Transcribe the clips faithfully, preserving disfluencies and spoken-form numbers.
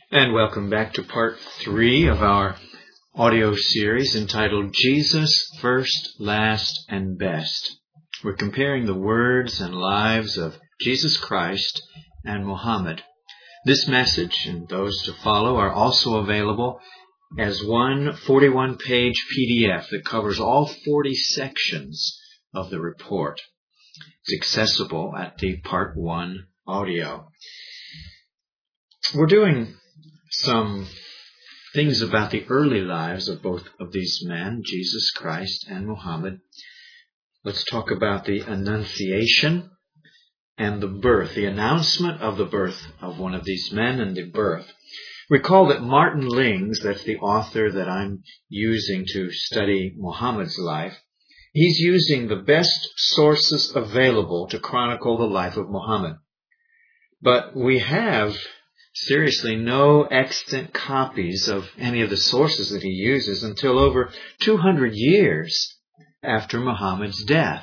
And welcome back to part three of our audio series entitled Jesus First, Last, and Best. We're comparing the words and lives of Jesus Christ and Muhammad. This message and those to follow are also available as one forty-one page P D F that covers all forty sections of the report. It's accessible at the part one audio. We're doing some things about the early lives of both of these men, Jesus Christ and Muhammad. Let's talk about the Annunciation and the birth, the announcement of the birth of one of these men and the birth. Recall that Martin Lings, that's the author that I'm using to study Muhammad's life, he's using the best sources available to chronicle the life of Muhammad. But we have seriously no extant copies of any of the sources that he uses until over two hundred years after Muhammad's death.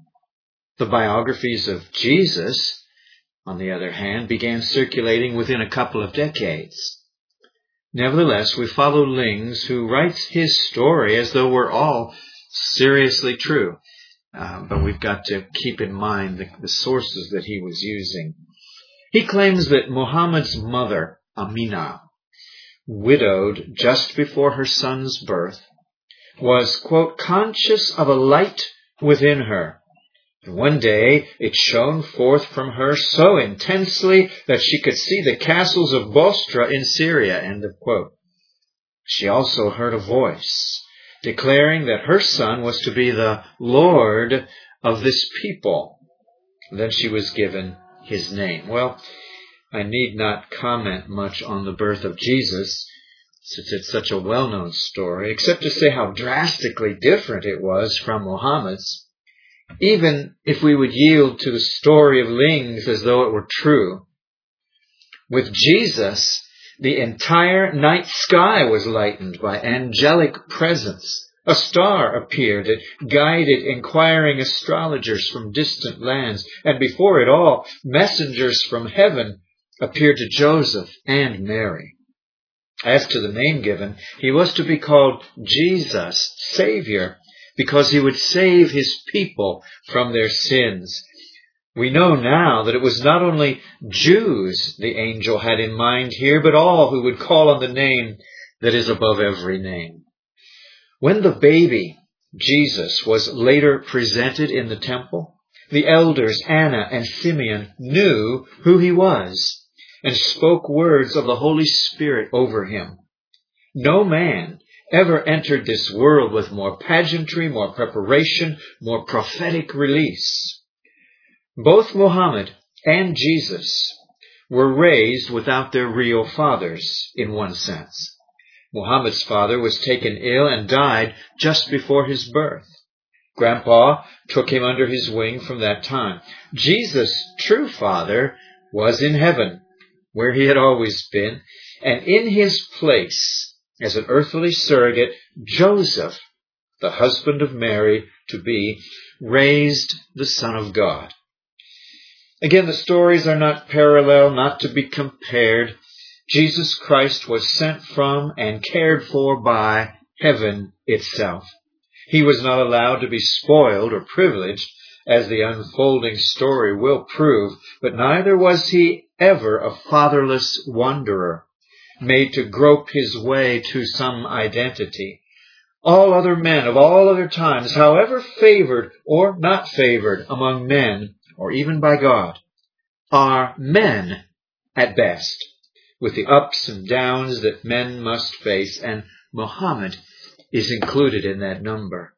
The biographies of Jesus, on the other hand, began circulating within a couple of decades. Nevertheless, we follow Lings, who writes his story as though we're all seriously true. Uh, but we've got to keep in mind the, the sources that he was using. He claims that Muhammad's mother, Aminah, widowed just before her son's birth, was, quote, conscious of a light within her. And one day it shone forth from her so intensely that she could see the castles of Bostra in Syria, end of quote. She also heard a voice declaring that her son was to be the Lord of this people. And then she was given his name. Well, I need not comment much on the birth of Jesus, since it's such a well-known story, except to say how drastically different it was from Muhammad's. Even if we would yield to the story of Lings as though it were true, with Jesus, the entire night sky was lightened by angelic presence. A star appeared that guided inquiring astrologers from distant lands, and before it all, messengers from heaven appeared to Joseph and Mary. As to the name given, he was to be called Jesus, Savior, because he would save his people from their sins. We know now that it was not only Jews the angel had in mind here, but all who would call on the name that is above every name. When the baby, Jesus, was later presented in the temple, the elders Anna and Simeon knew who he was and spoke words of the Holy Spirit over him. No man ever entered this world with more pageantry, more preparation, more prophetic release. Both Muhammad and Jesus were raised without their real fathers, in one sense. Muhammad's father was taken ill and died just before his birth. Grandpa took him under his wing from that time. Jesus' true father was in heaven, where he had always been, and in his place, as an earthly surrogate, Joseph, the husband of Mary to be, raised the Son of God. Again, the stories are not parallel, not to be compared. Jesus Christ was sent from and cared for by heaven itself. He was not allowed to be spoiled or privileged, as the unfolding story will prove, but neither was he ever a fatherless wanderer, made to grope his way to some identity. All other men of all other times, however favored or not favored among men, or even by God, are men at best, with the ups and downs that men must face, and Muhammad is included in that number.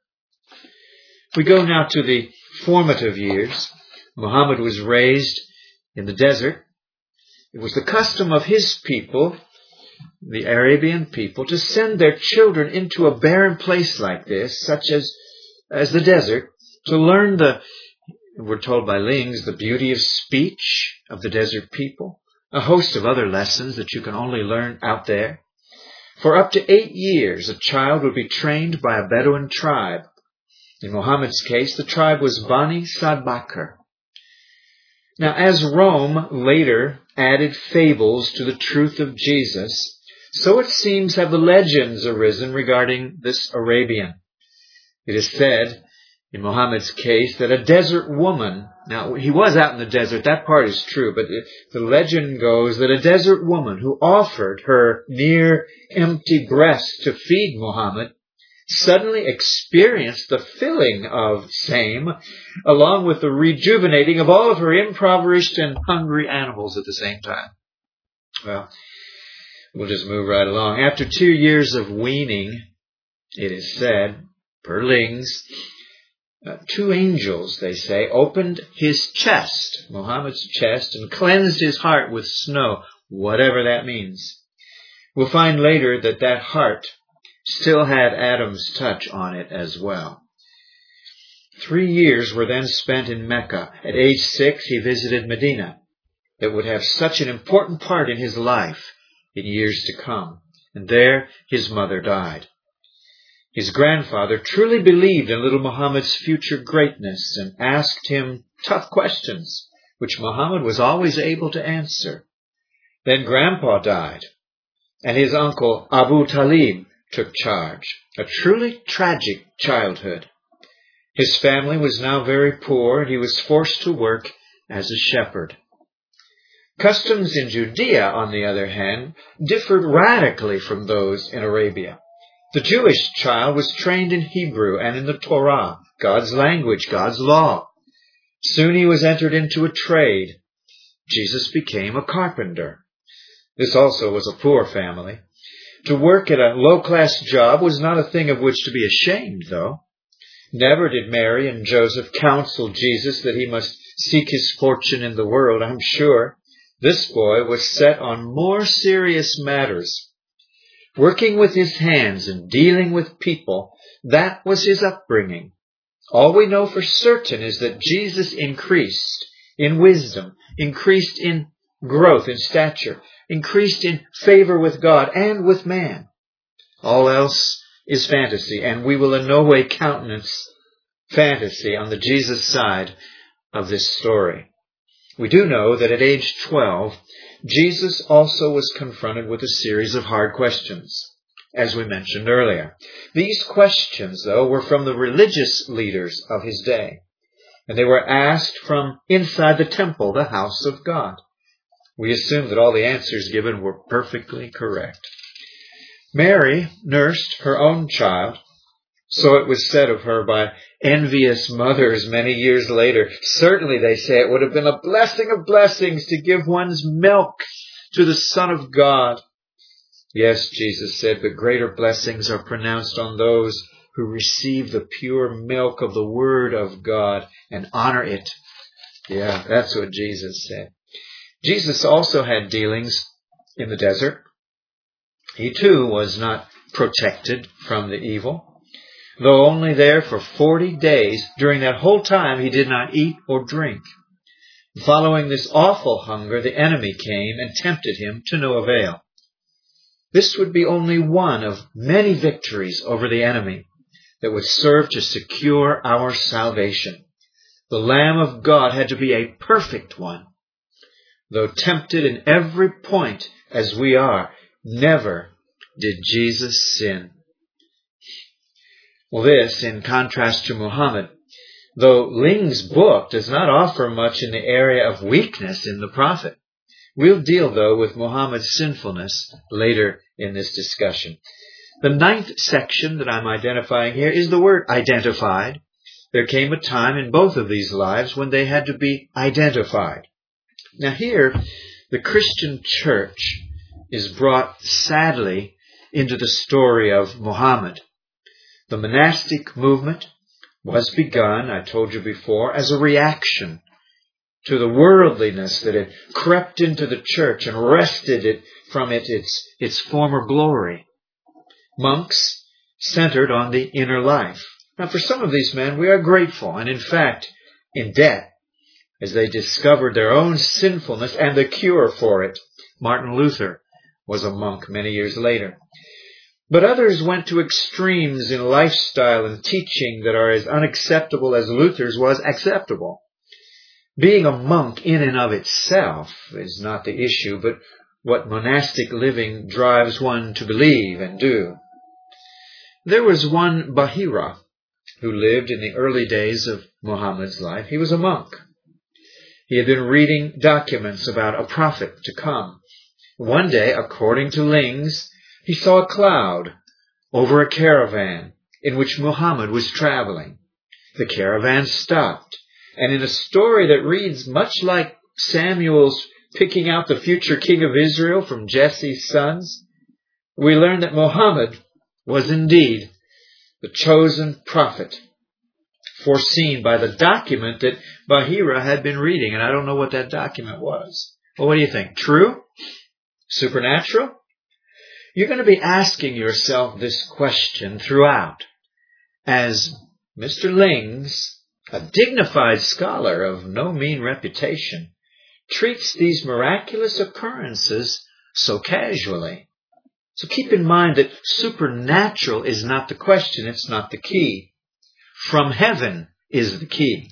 We go now to the formative years. Muhammad was raised in the desert. It was the custom of his people, the Arabian people, to send their children into a barren place like this, such as, as the desert, to learn the, we're told by Lings, the beauty of speech of the desert people. A host of other lessons that you can only learn out there. For up to eight years, a child would be trained by a Bedouin tribe. In Muhammad's case, the tribe was Bani Sad Bakr. Now, as Rome later added fables to the truth of Jesus, so it seems have the legends arisen regarding this Arabian. It is said, in Muhammad's case, that a desert woman, now he was out in the desert, that part is true, but the legend goes that a desert woman who offered her near empty breast to feed Muhammad suddenly experienced the filling of same, along with the rejuvenating of all of her impoverished and hungry animals at the same time. Well, we'll just move right along. After two years of weaning, it is said, per Lings, uh, two angels, they say, opened his chest, Muhammad's chest, and cleansed his heart with snow, whatever that means. We'll find later that that heart still had Adam's touch on it as well. Three years were then spent in Mecca. At age six, he visited Medina. That would have such an important part in his life in years to come. And there his mother died. His grandfather truly believed in little Muhammad's future greatness and asked him tough questions, which Muhammad was always able to answer. Then Grandpa died, and his uncle Abu Talib took charge. A truly tragic childhood. His family was now very poor, and he was forced to work as a shepherd. Customs in Judea, on the other hand, differed radically from those in Arabia. The Jewish child was trained in Hebrew and in the Torah, God's language, God's law. Soon he was entered into a trade. Jesus became a carpenter. This also was a poor family. To work at a low-class job was not a thing of which to be ashamed, though. Never did Mary and Joseph counsel Jesus that he must seek his fortune in the world, I'm sure. This boy was set on more serious matters. Working with his hands and dealing with people, that was his upbringing. All we know for certain is that Jesus increased in wisdom, increased in growth, in stature, increased in favor with God and with man. All else is fantasy, and we will in no way countenance fantasy on the Jesus side of this story. We do know that at age twelve, Jesus also was confronted with a series of hard questions, as we mentioned earlier. These questions, though, were from the religious leaders of his day, and they were asked from inside the temple, the house of God. We assume that all the answers given were perfectly correct. Mary nursed her own child, so it was said of her by envious mothers many years later. Certainly, they say, it would have been a blessing of blessings to give one's milk to the Son of God. Yes, Jesus said, but greater blessings are pronounced on those who receive the pure milk of the Word of God and honor it. Yeah, that's what Jesus said. Jesus also had dealings in the desert. He too was not protected from the evil. Though only there for forty days, during that whole time he did not eat or drink. Following this awful hunger, the enemy came and tempted him to no avail. This would be only one of many victories over the enemy that would serve to secure our salvation. The Lamb of God had to be a perfect one. Though tempted in every point as we are, never did Jesus sin. Well, this, in contrast to Muhammad, though Ling's book does not offer much in the area of weakness in the prophet. We'll deal, though, with Muhammad's sinfulness later in this discussion. The ninth section that I'm identifying here is the word identified. There came a time in both of these lives when they had to be identified. Now here, the Christian church is brought sadly into the story of Muhammad. The monastic movement was begun, I told you before, as a reaction to the worldliness that had crept into the church and wrested it from it its, its former glory. Monks centered on the inner life. Now, for some of these men, we are grateful and, in fact, in debt, as they discovered their own sinfulness and the cure for it. Martin Luther was a monk many years later. But others went to extremes in lifestyle and teaching that are as unacceptable as Luther's was acceptable. Being a monk in and of itself is not the issue, but what monastic living drives one to believe and do. There was one Bahira who lived in the early days of Muhammad's life. He was a monk. He had been reading documents about a prophet to come. One day, according to Lings, he saw a cloud over a caravan in which Muhammad was traveling. The caravan stopped, and in a story that reads much like Samuel's picking out the future king of Israel from Jesse's sons, we learn that Muhammad was indeed the chosen prophet foreseen by the document that Bahira had been reading. And I don't know what that document was. Well, what do you think? True? Supernatural? You're going to be asking yourself this question throughout, as Mister Lings, a dignified scholar of no mean reputation, treats these miraculous occurrences so casually. So keep in mind that supernatural is not the question, it's not the key. From heaven is the key.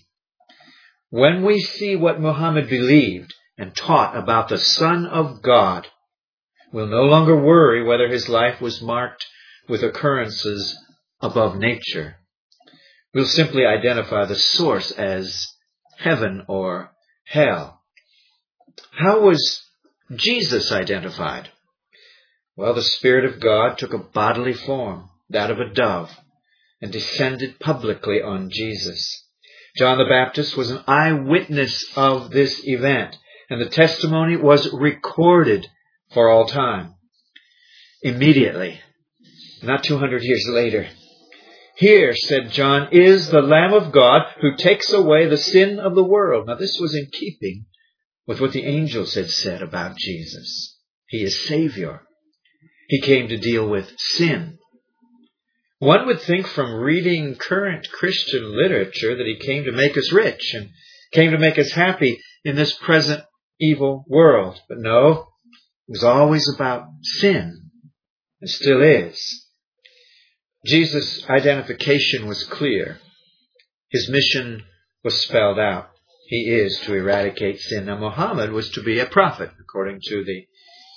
When we see what Muhammad believed and taught about the Son of God, we'll no longer worry whether his life was marked with occurrences above nature. We'll simply identify the source as heaven or hell. How was Jesus identified? Well, the Spirit of God took a bodily form, that of a dove, and descended publicly on Jesus. John the Baptist was an eyewitness of this event, and the testimony was recorded for all time. Immediately, not two hundred years later, "Here," said John, "is the Lamb of God who takes away the sin of the world." Now, this was in keeping with what the angels had said about Jesus. He is Savior. He came to deal with sin. One would think from reading current Christian literature that he came to make us rich and came to make us happy in this present evil world. But no, it was always about sin, and still is. Jesus' identification was clear. His mission was spelled out. He is to eradicate sin. Now, Muhammad was to be a prophet, according to the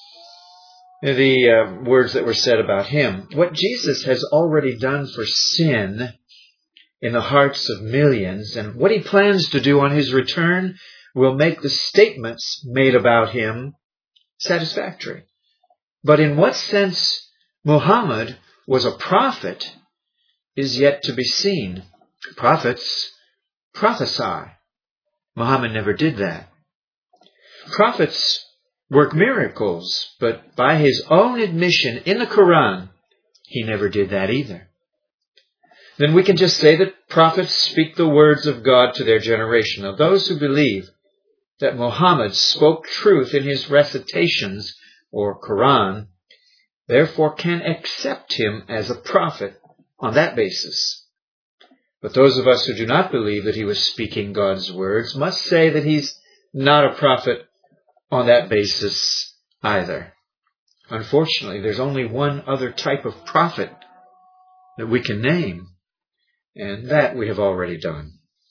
the uh, words that were said about him. What Jesus has already done for sin in the hearts of millions, and what he plans to do on his return, will make the statements made about him satisfactory. But in what sense Muhammad was a prophet is yet to be seen. Prophets prophesy. Muhammad never did that. Prophets work miracles, but by his own admission in the Quran, he never did that either. Then we can just say that prophets speak the words of God to their generation. Now, those who believe that Muhammad spoke truth in his recitations, or Quran, therefore can accept him as a prophet on that basis. But those of us who do not believe that he was speaking God's words must say that he's not a prophet on that basis either. Unfortunately, there's only one other type of prophet that we can name, and that we have already done.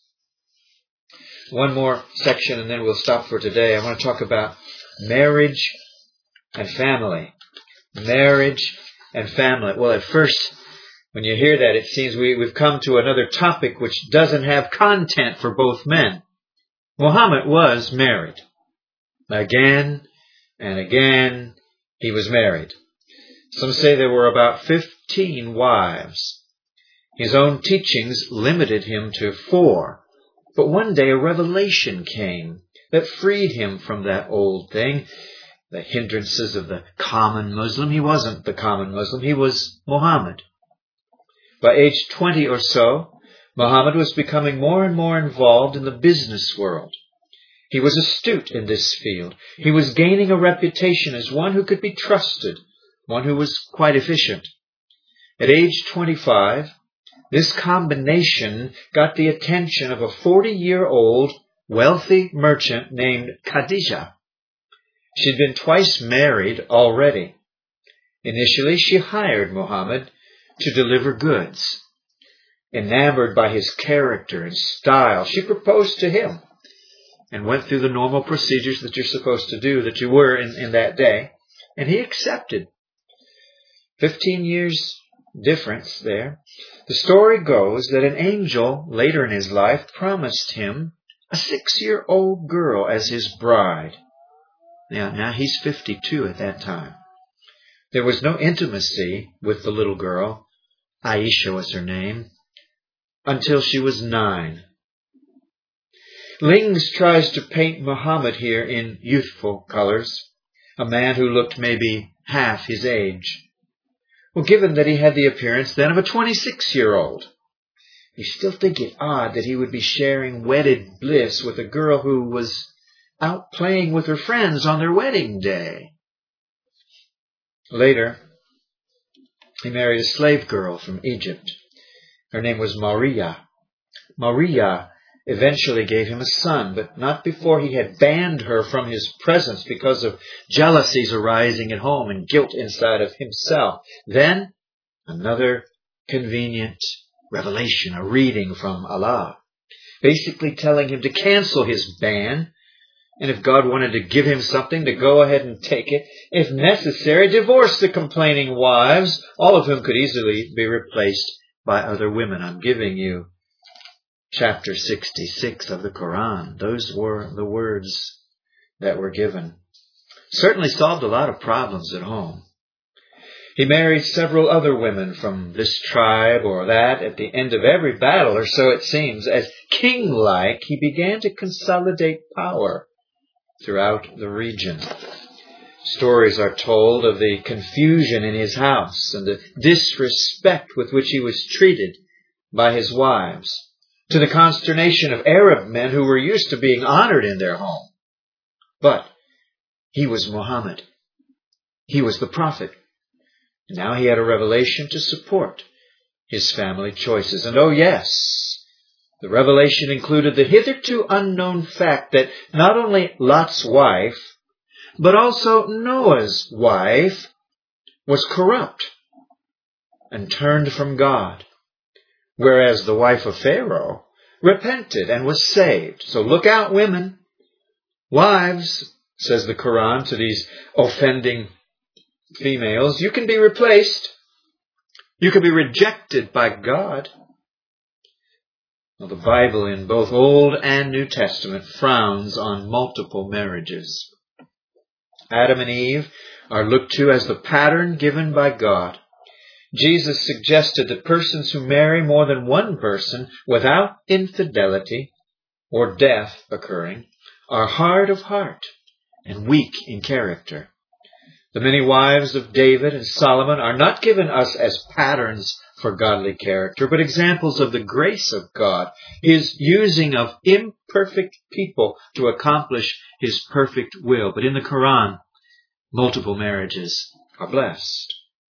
One more section and then we'll stop for today. I want to talk about marriage and family. Marriage and family. Well, at first, when you hear that, it seems we, we've come to another topic which doesn't have content for both men. Muhammad was married. Again and again, he was married. Some say there were about fifteen wives. His own teachings limited him to four. But one day a revelation came that freed him from that old thing, the hindrances of the common Muslim. He wasn't the common Muslim. He was Muhammad. By age twenty or so, Muhammad was becoming more and more involved in the business world. He was astute in this field. He was gaining a reputation as one who could be trusted, one who was quite efficient. At age twenty-five, this combination got the attention of a forty-year-old wealthy merchant named Khadijah. She'd been twice married already. Initially, she hired Muhammad to deliver goods. Enamored by his character and style, she proposed to him. and went through the normal procedures that you're supposed to do, that you were in, in that day. And he accepted. Fifteen years difference there. The story goes that an angel later in his life promised him a six-year-old girl as his bride. Now, now he's fifty-two at that time. There was no intimacy with the little girl, Aisha was her name, until she was nine. Lings tries to paint Muhammad here in youthful colors, a man who looked maybe half his age. Well, given that he had the appearance then of a twenty-six-year-old, you still think it odd that he would be sharing wedded bliss with a girl who was out playing with her friends on their wedding day. Later, he married a slave girl from Egypt. Her name was Maria. Maria eventually gave him a son, but not before he had banned her from his presence because of jealousies arising at home and guilt inside of himself. Then, another convenient revelation, a reading from Allah, basically telling him to cancel his ban, and if God wanted to give him something, to go ahead and take it. If necessary, divorce the complaining wives, all of whom could easily be replaced by other women. I'm giving you chapter sixty-six of the Quran. Those were the words that were given. Certainly solved a lot of problems at home. He married several other women from this tribe or that. At the end of every battle, or so it seems, as king-like, he began to consolidate power throughout the region. Stories are told of the confusion in his house and the disrespect with which he was treated by his wives, to the consternation of Arab men who were used to being honored in their home. But he was Muhammad. He was the prophet. Now he had a revelation to support his family choices. And oh yes, the revelation included the hitherto unknown fact that not only Lot's wife, but also Noah's wife was corrupt and turned from God, whereas the wife of Pharaoh repented and was saved. So look out, women. Wives, says the Quran to these offending females, you can be replaced. You can be rejected by God. Well, the Bible in both Old and New Testament frowns on multiple marriages. Adam and Eve are looked to as the pattern given by God. Jesus suggested that persons who marry more than one person without infidelity or death occurring are hard of heart and weak in character. The many wives of David and Solomon are not given us as patterns for godly character, but examples of the grace of God, His using of imperfect people to accomplish His perfect will. But in the Quran, multiple marriages are blessed.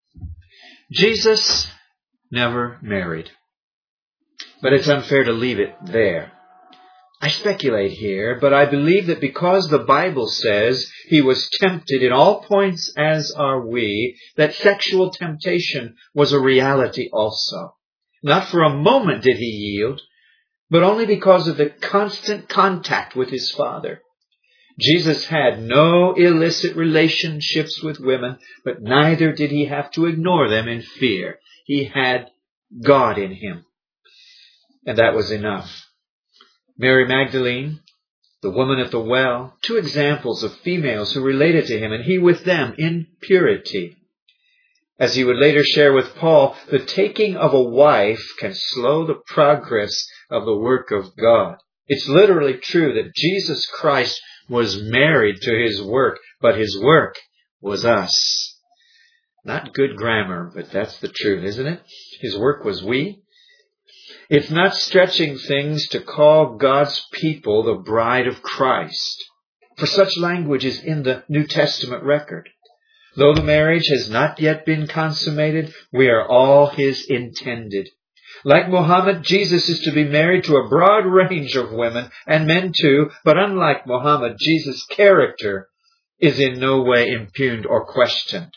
Jesus never married, but it's unfair to leave it there. I speculate here, but I believe that because the Bible says he was tempted in all points as are we, that sexual temptation was a reality also. Not for a moment did he yield, but only because of the constant contact with his Father. Jesus had no illicit relationships with women, but neither did he have to ignore them in fear. He had God in him, and that was enough. Mary Magdalene, the woman at the well, two examples of females who related to him, and he with them in purity. As he would later share with Paul, the taking of a wife can slow the progress of the work of God. It's literally true that Jesus Christ was married to his work, but his work was us. Not good grammar, but that's the truth, isn't it? His work was we. It's not stretching things to call God's people the bride of Christ, for such language is in the New Testament record. Though the marriage has not yet been consummated, we are all His intended. Like Muhammad, Jesus is to be married to a broad range of women, and men too, but unlike Muhammad, Jesus' character is in no way impugned or questioned.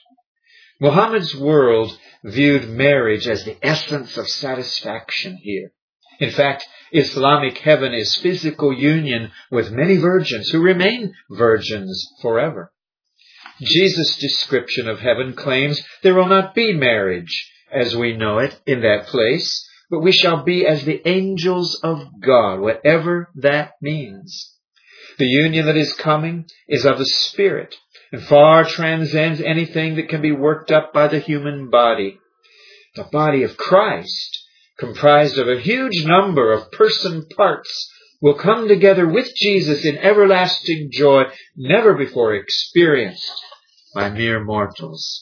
Muhammad's world viewed marriage as the essence of satisfaction here. In fact, Islamic heaven is physical union with many virgins who remain virgins forever. Jesus' description of heaven claims there will not be marriage as we know it in that place, but we shall be as the angels of God, whatever that means. The union that is coming is of the Spirit and far transcends anything that can be worked up by the human body. The body of Christ, comprised of a huge number of person parts, will come together with Jesus in everlasting joy, never before experienced by mere mortals.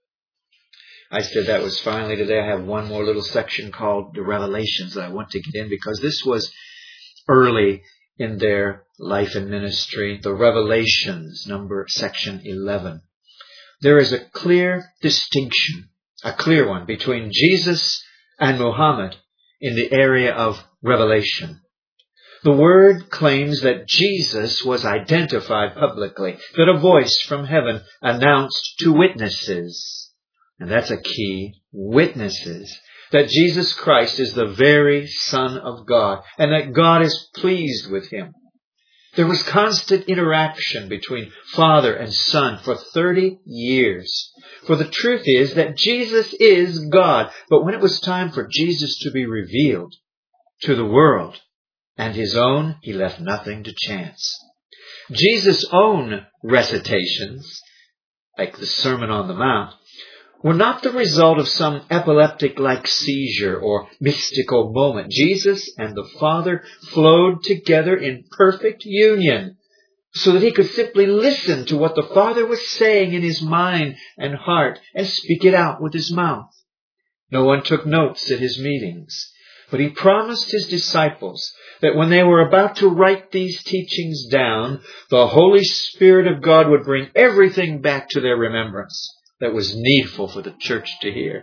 I said that was finally today. I have one more little section called the Revelations that I want to get in because this was early in their life and ministry. The Revelations, number section eleven. There is a clear distinction, a clear one, between Jesus and Muhammad in the area of revelation. The Word claims that Jesus was identified publicly, that a voice from heaven announced to witnesses, and that's a key, witnesses, that Jesus Christ is the very Son of God, and that God is pleased with Him. There was constant interaction between Father and Son for thirty years. For the truth is that Jesus is God, but when it was time for Jesus to be revealed to the world and His own, He left nothing to chance. Jesus' own recitations, like the Sermon on the Mount, were not the result of some epileptic-like seizure or mystical moment. Jesus and the Father flowed together in perfect union so that He could simply listen to what the Father was saying in His mind and heart and speak it out with His mouth. No one took notes at His meetings, but He promised His disciples that when they were about to write these teachings down, the Holy Spirit of God would bring everything back to their remembrance that was needful for the church to hear.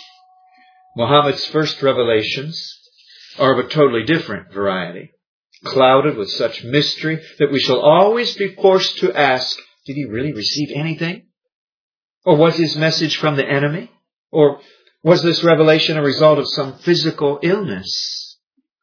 Muhammad's first revelations are of a totally different variety, clouded with such mystery that we shall always be forced to ask, did he really receive anything? Or was his message from the enemy? Or was this revelation a result of some physical illness?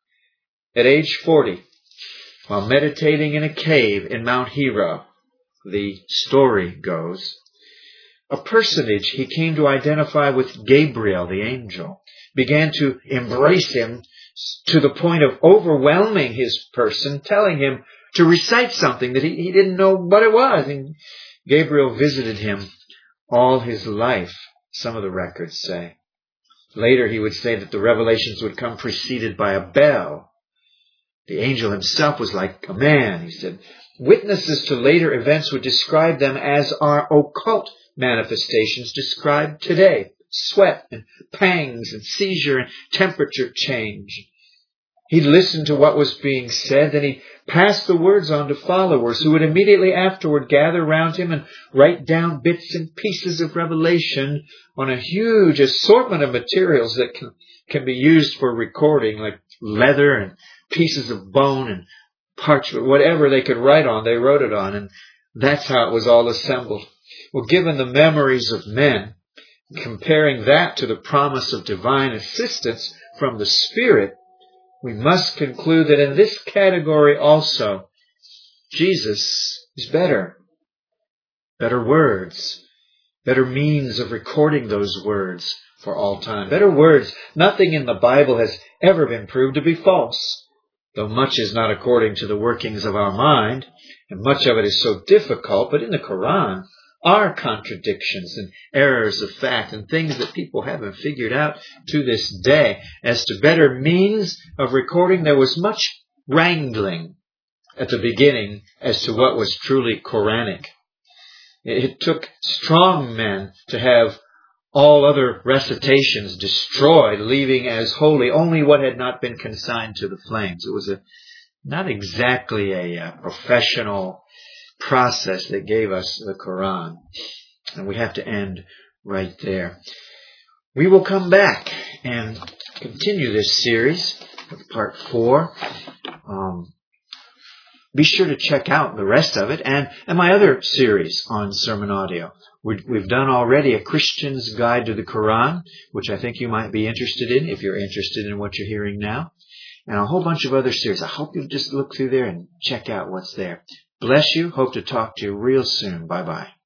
At age forty, while meditating in a cave in Mount Hira, the story goes, a personage he came to identify with Gabriel, the angel, began to embrace him to the point of overwhelming his person, telling him to recite something that he, he didn't know what it was. And Gabriel visited him all his life, some of the records say. Later he would say that the revelations would come preceded by a bell. The angel himself was like a man, he said. Witnesses to later events would describe them as our occult manifestations described today. Sweat and pangs and seizure and temperature change. He'd listen to what was being said, then he'd pass the words on to followers who would immediately afterward gather round him and write down bits and pieces of revelation on a huge assortment of materials that can, can be used for recording, like leather and pieces of bone and parchment, whatever they could write on, they wrote it on, and that's how it was all assembled. Well, given the memories of men, comparing that to the promise of divine assistance from the Spirit, we must conclude that in this category also, Jesus is better. Better words, better means of recording those words for all time. Better words. Nothing in the Bible has ever been proved to be false, though much is not according to the workings of our mind, and much of it is so difficult. But in the Quran are contradictions and errors of fact and things that people haven't figured out to this day. As to better means of recording, there was much wrangling at the beginning as to what was truly Quranic. It took strong men to have all other recitations destroyed, leaving as holy only what had not been consigned to the flames. It was a not exactly a, a professional process that gave us the Quran. And we have to end right there. We will come back and continue this series with part four. Um, be sure to check out the rest of it and, and my other series on sermon audio. We've, we've done already a Christian's Guide to the Quran, which I think you might be interested in if you're interested in what you're hearing now. and a whole bunch of other series. I hope you'll just look through there and check out what's there. Bless you. Hope to talk to you real soon. Bye-bye.